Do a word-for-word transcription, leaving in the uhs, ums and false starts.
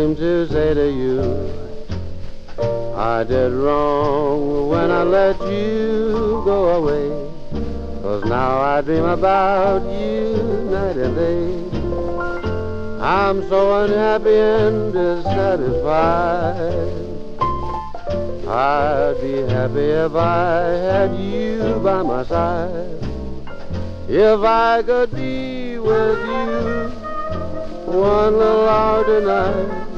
came to say to you, I did wrong when I let you go away. 'Cause now I dream about you night and day. I'm so unhappy and dissatisfied. I'd be happy if I had you by my side. If I could be with you one little hour tonight,